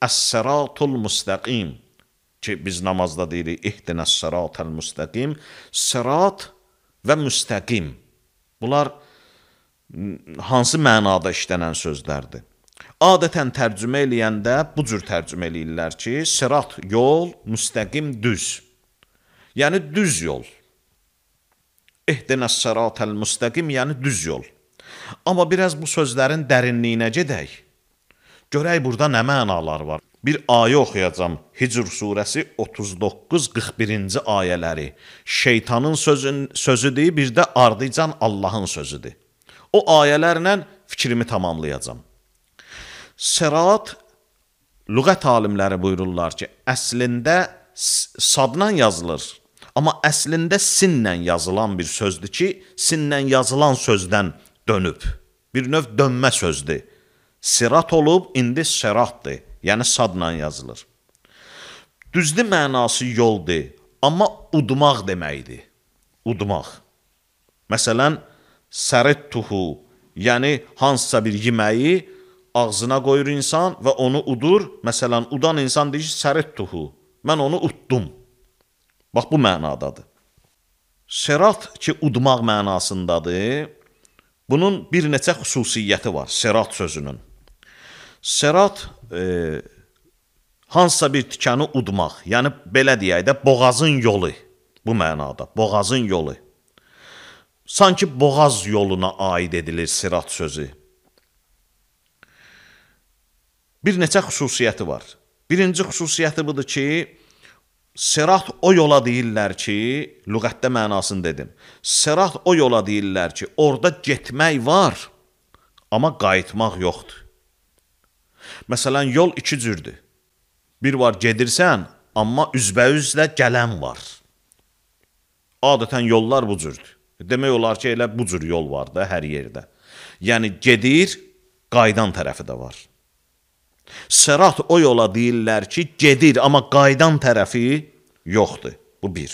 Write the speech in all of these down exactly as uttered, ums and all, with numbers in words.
əs-siratul müstəqim ki, biz namazda deyirik, ihdinəs-siratal müstəqim, sirat və müstəqim. Bunlar hansı mənada işlənən sözlərdir? Adətən tərcümə eləyəndə bu cür tərcümə eləyirlər ki, sirat yol, müstəqim düz. Yəni düz yol. İhdinəs-siratal müstəqim, yəni düz yol. Amma biraz bu sözlərin dərinliyinə gedək. Görək burada nə mənalar var. Bir ayə oxuyacam. Hicr surəsi otuz doqquz qırx birinci ayələri. Şeytanın sözün, sözüdür, bir də ardıcan Allahın sözüdür. O ayələrlə fikrimi tamamlayacam. Sirat, lüğət alimləri buyururlar ki, əslində sadla yazılır. Amma əslində sinlə yazılan bir sözdür ki, sinlə yazılan sözdən dönüb. Bir növ dönmə sözdür. Sirat olub, indi siratdır. Yəni sadla yazılır. Düzdür mənası yoldur, amma udmaq deməkdir. Udmaq. Məsələn, sərittuhu, yəni hansısa bir yeməyi ağzına qoyur insan və onu udur. Məsələn, udan insan deyir, sərittuhu, mən onu utdum. Bax, bu mənadadır. Sirat ki, udmaq mənasındadır. Bunun bir neçə xüsusiyyəti var, sirat sözünün. Sirat, e, hansısa bir tikəni udmaq, yəni belə deyək də, boğazın yolu, bu mənada, boğazın yolu. Sanki boğaz yoluna aid edilir sirat sözü. Bir neçə xüsusiyyəti var. Birinci xüsusiyyəti budur ki, sirat o yola deyirlər ki, lüğətdə mənasını dedim, sirat o yola deyirlər ki, orada getmək var, amma qayıtmaq yoxdur. Məsələn, yol iki cürdür. Bir var gedirsən, amma üzbəüzlə gələn var. Adətən yollar bu cürdür. Demək olar ki, elə bu cür yol var da hər yerdə. Yəni, gedir, qaydan tərəfi də var. Sirat o yola deyirlər ki, gedir, amma qaydan tərəfi yoxdur. Bu bir.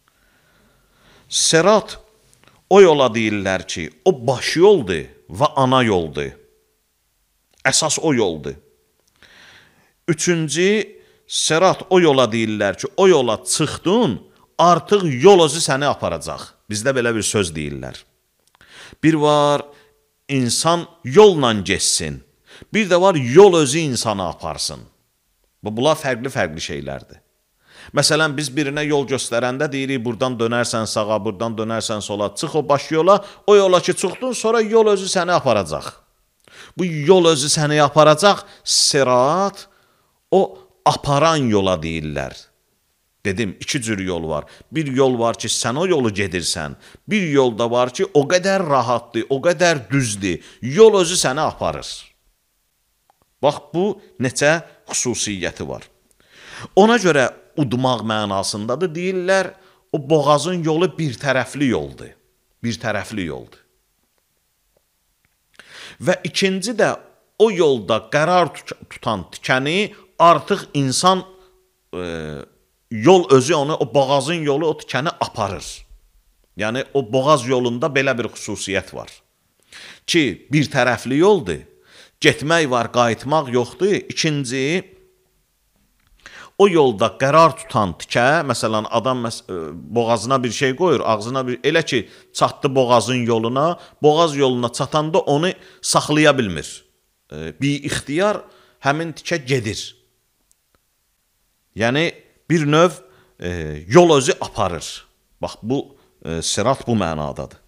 Sirat o yola deyirlər ki, o baş yoldur və ana yoldur. Əsas o yoldur. Üçüncü, sirat o yola deyirlər ki, o yola çıxdın, artıq yol özü səni aparacaq. Bizdə belə bir söz deyirlər. Bir var, insan yolla geçsin. Bir də var, yol özü insanı aparsın. Bunlar fərqli-fərqli şeylərdir. Məsələn, biz birinə yol göstərəndə deyirik, buradan dönərsən sağa, buradan dönərsən sola, çıx o baş yola, o yola ki çıxdın, sonra yol özü səni aparacaq. Bu yol özü səni aparacaq, sirat, o aparan yola deyirlər. Dedim, iki cür yol var. Bir yol var ki, sən o yolu gedirsən. Bir yol da var ki, o qədər rahatdır, o qədər düzdür. Yol özü səni aparır. Bax, bu neçə xüsusiyyəti var. Ona görə udmaq mənasındadır. Deyirlər, o boğazın yolu bir tərəfli yoldur. Bir tərəfli yoldur. Və ikinci də o yolda qərar tutan tikəni artıq insan e, yol özü onu, o boğazın yolu o tikəni aparır. Yəni o boğaz yolunda belə bir xüsusiyyət var. Ki, bir tərəfli yoldur. Getmək var, qayıtmaq yoxdur. İkinci, o yolda qərar tutan tikə, məsələn, adam məs boğazına bir şey qoyur, ağzına bir, elə ki, çatdı boğazın yoluna, boğaz yoluna çatanda onu saxlaya bilmir. E, bir ixtiyar həmin tikə gedir. Yəni, bir növ e, yol özü aparır. Bax, bu e, sirat bu mənadadır.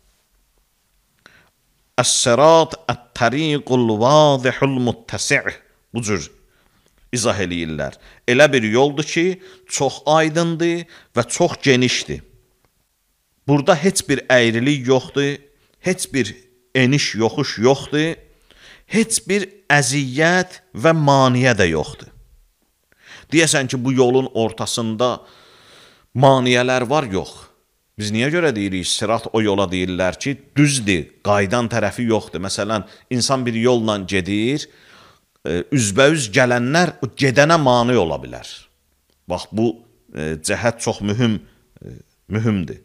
Əs-sirat ət-təriqul vazihul muttəsi'. Bu cür izah eləyirlər. Elə bir yoldur ki, çox aydındır və çox genişdir. Burada heç bir əyrilik yoxdur, heç bir eniş yoxuş yoxdur, heç bir əziyyət və maniyə də yoxdur. Deyəsən ki, bu yolun ortasında maniyələr var, yox. Biz niyə görə deyirik, sirat o yola deyirlər ki, düzdür, qaydan tərəfi yoxdur. Məsələn, insan bir yolla gedir, üzbəüz gələnlər o gedənə mane ola bilər. Bax, bu e, cəhət çox mühüm, e, mühümdür.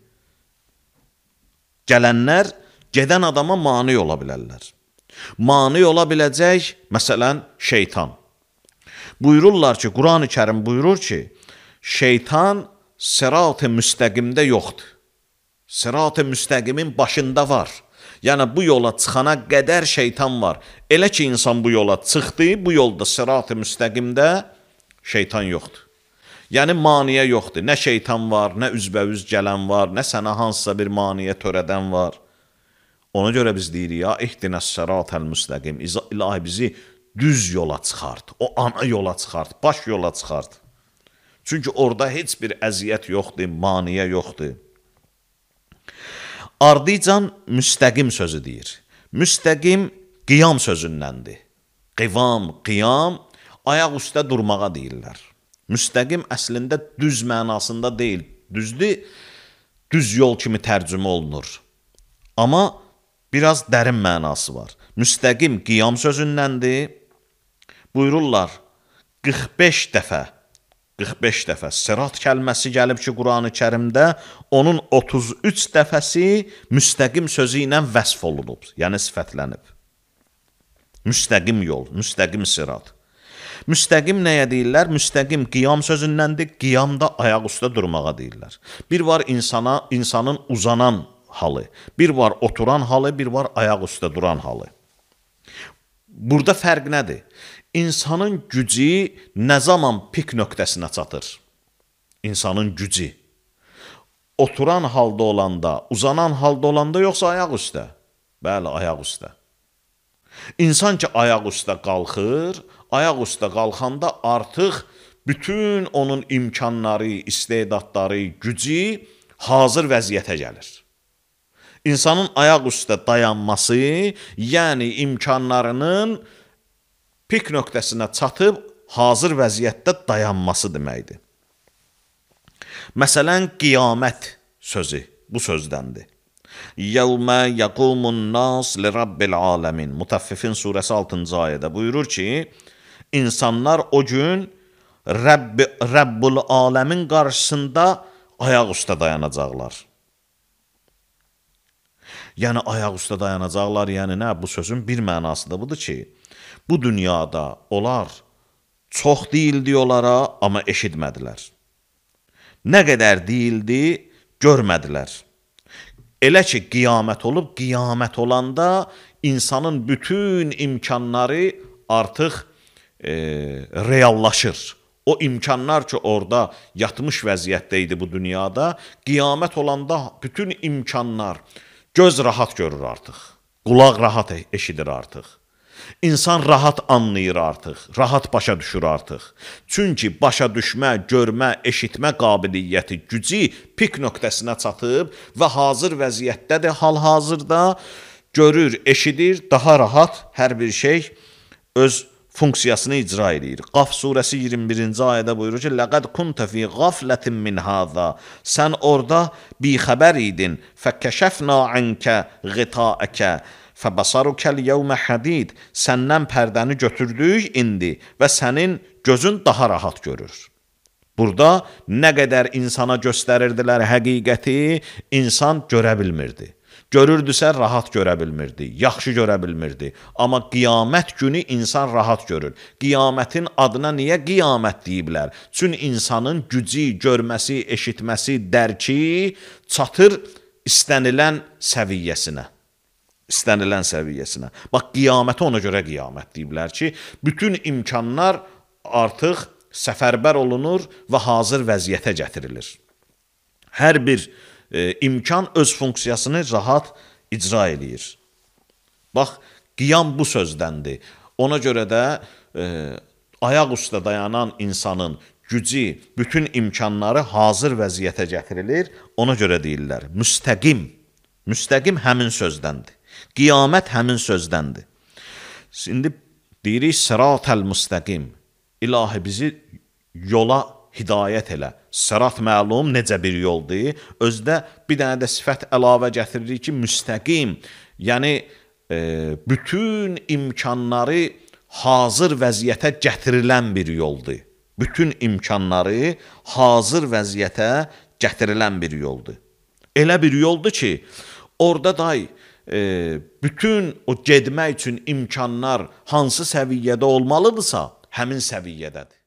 Gələnlər gedən adama mane ola bilərlər. Mane ola biləcək, məsələn, şeytan. Buyururlar ki, Quran-ı Kərim buyurur ki, şeytan sırat-ı müstəqimdə yoxdur. Sırat-ı müstəqimin başında var. Yəni, bu yola çıxana qədər şeytan var. Elə ki, insan bu yola çıxdı, bu yolda sırat-ı müstəqimdə şeytan yoxdur. Yəni, maniyə yoxdur. Nə şeytan var, nə üzbəüz gələn var, nə sənə hansısa bir maniyə törədən var. Ona görə biz deyirik, ya, ihdinəs sırat-əl müstəqim. İlahi bizi düz yola çıxart. O ana yola çıxart, baş yola çıxart. Çünki orada heç bir əziyyət yoxdur, maniyə yoxdur. Ardıcan müstəqim sözü deyir. Müstəqim qiyam sözündəndir. Qivam, qiyam, ayaq üstə durmağa deyirlər. Müstəqim əslində düz mənasında deyil. Düzdür, düz yol kimi tərcümə olunur. Amma biraz dərin mənası var. Müstəqim qiyam sözündəndir. Buyururlar, qırx beş dəfə, qırx beş dəfə sırat kəlməsi gəlib ki, Quran-ı Kərimdə, onun otuz üç dəfəsi müstəqim sözü ilə vəsf olunub, yəni sifətlənib. Müstəqim yol, müstəqim sırat. Müstəqim nəyə deyirlər? Müstəqim qiyam sözündəndir, qiyam da ayaq üstə durmağa deyirlər. Bir var insana, insanın uzanan halı, bir var oturan halı, bir var ayaq üstə duran halı. Burada fərq nədir? İnsanın gücü nə zaman pik nöqtəsinə çatır? İnsanın gücü. Oturan halda olanda, uzanan halda olanda, yoxsa ayaq üstə? Bəli, ayaq üstə. İnsan ki, ayaq üstə qalxır, ayaq üstə qalxanda artıq bütün onun imkanları, istedadları, gücü hazır vəziyyətə gəlir. İnsanın ayaq üstə dayanması, yəni imkanlarının pik nöqtəsinə çatıb hazır vəziyyətdə dayanması deməkdir. Məsələn, qiyamət sözü bu sözdəndir. Yevmə yəqumun nas li rabbil aləmin. Mutaffifin surəsi altıncı ayədə buyurur ki, insanlar o gün Rəbb, Rəbbul aləmin qarşısında ayaq üstə dayanacaqlar. Yəni, ayaq üstə dayanacaqlar, yəni nə? Bu sözün bir mənası da budur ki, bu dünyada onlar çox deyildi onlara, amma eşitmədilər. Nə qədər deyildi, görmədilər. Elə ki, qiyamət olub, qiyamət olanda insanın bütün imkanları artıq e, reallaşır. O imkanlar ki, orada yatmış vəziyyətdə idi bu dünyada, qiyamət olanda bütün imkanlar, göz rahat görür artıq, qulaq rahat eşidir artıq. İnsan rahat anlayır artıq, rahat başa düşür artıq. Çünki başa düşmə, görmə, eşitmə qabiliyyəti, gücü pik nöqtəsinə çatıb və hazır vəziyyətdədir, hal-hazırda görür, eşidir, daha rahat hər bir şey öz funksiyasını icra edir. Qaf surəsi iyirmi birinci ayədə buyurur ki, لَقَدْ كُنْتَ فِي غَفْلَةٍ مِّنْ هَذَا. Sən orada bixəbər idin. فَكَشَفْنَا عَنْكَ غِطَاءَكَ فَبَصَرُكَ الْيَوْمَ حَدِيدٍ. Səndən pərdəni götürdük indi və sənin gözün daha rahat görür. Burada nə qədər insana göstərirdilər həqiqəti, insan görə bilmirdi. Görürdüsə rahat görə bilmirdi, yaxşı görə bilmirdi. Amma qiyamət günü insan rahat görür. Qiyamətin adına niyə qiyamət deyiblər? Çünki insanın gücü, görməsi, eşitməsi, dərki çatır istənilən səviyyəsinə. İstənilən səviyyəsinə. Bax, qiyamətə ona görə qiyamət deyiblər ki, bütün imkanlar artıq səfərbər olunur və hazır vəziyyətə gətirilir. Hər bir e, imkan öz funksiyasını rahat icra edir. Bax, qiyam bu sözdəndir. Ona görə də e, ayaq üstə dayanan insanın gücü, bütün imkanları hazır vəziyyətə gətirilir. Ona görə deyirlər, müstəqim. Müstəqim həmin sözdəndir. Qiyamət həmin sözdəndir. Şimdi deyirik, sırat-əl müstəqim. İlahi bizi yola hidayət elə. Sırat məlum necə bir yoldur. Özdə bir dənə də sifət əlavə gətiririk ki, müstəqim. Yəni, e, bütün imkanları hazır vəziyyətə gətirilən bir yoldur. Bütün imkanları hazır vəziyyətə gətirilən bir yoldur. Elə bir yoldur ki, orada day, e, bütün o gedmək üçün imkanlar hansı səviyyədə olmalıdırsa, həmin səviyyədədir.